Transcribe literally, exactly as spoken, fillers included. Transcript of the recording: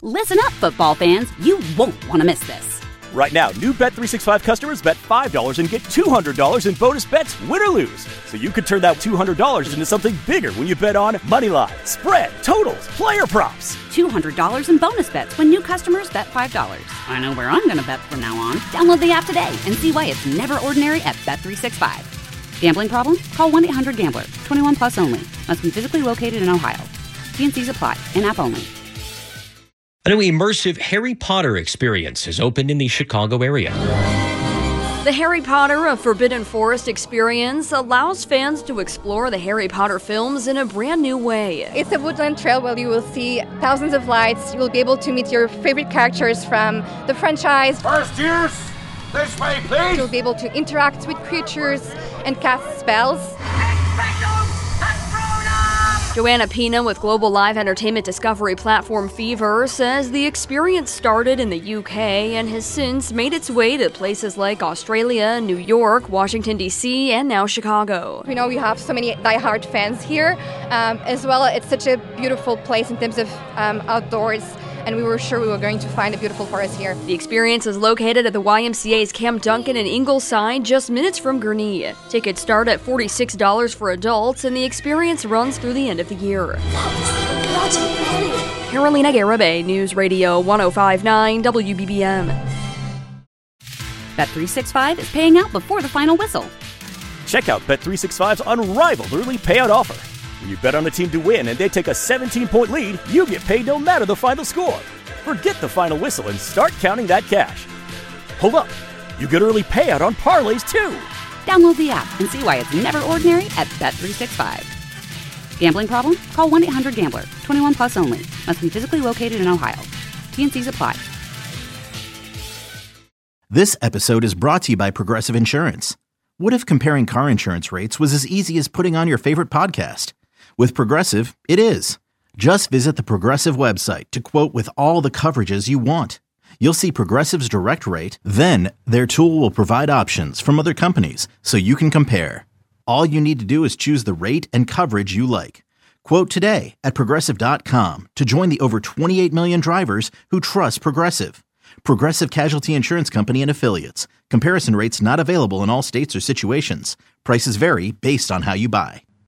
Listen up, football fans. You won't want to miss this. Right now, new Bet three sixty-five customers bet five dollars and get two hundred dollars in bonus bets, win or lose. So you could turn that two hundred dollars into something bigger when you bet on money line, spread, totals, player props. two hundred dollars in bonus bets when new customers bet five dollars. I know where I'm going to bet from now on. Download the app today and see why it's never ordinary at Bet three sixty-five. Gambling problem? Call one eight hundred gambler. twenty-one plus only. Must be physically located in Ohio. T and C's apply. In-app only. A new immersive Harry Potter experience has opened in the Chicago area. The Harry Potter A Forbidden Forest experience allows fans to explore the Harry Potter films in a brand new way. It's a woodland trail where you will see thousands of lights. You will be able to meet your favorite characters from the franchise. First years, this way, please. You'll be able to interact with creatures and cast spells. Joanna Pina with global live entertainment discovery platform Fever says the experience started in the U K and has since made its way to places like Australia, New York, Washington, D C, and now Chicago. We know we have so many diehard fans here. Um, as well, it's such a beautiful place in terms of um, outdoors, and we were sure we were going to find a beautiful forest here. The experience is located at the Y M C A's Camp Duncan in Ingleside, just minutes from Gurnee. Tickets start at forty-six dollars for adults, and the experience runs through the end of the year. Carolina Garibay, News Radio one oh five point nine W B B M. Bet three sixty-five is paying out before the final whistle. Check out Bet three sixty-five's unrivaled early payout offer. When you bet on a team to win and they take a seventeen-point lead, you get paid no matter the final score. Forget the final whistle and start counting that cash. Hold up, you get early payout on parlays too. Download the app and see why it's never ordinary at Bet three sixty-five. Gambling problem? Call one eight hundred gambler. twenty-one plus only. Must be physically located in Ohio. T and C's apply. This episode is brought to you by Progressive Insurance. What if comparing car insurance rates was as easy as putting on your favorite podcast? With Progressive, it is. Just visit the Progressive website to quote with all the coverages you want. You'll see Progressive's direct rate, then their tool will provide options from other companies so you can compare. All you need to do is choose the rate and coverage you like. Quote today at Progressive dot com to join the over twenty-eight million drivers who trust Progressive. Progressive Casualty Insurance Company and Affiliates. Comparison rates not available in all states or situations. Prices vary based on how you buy.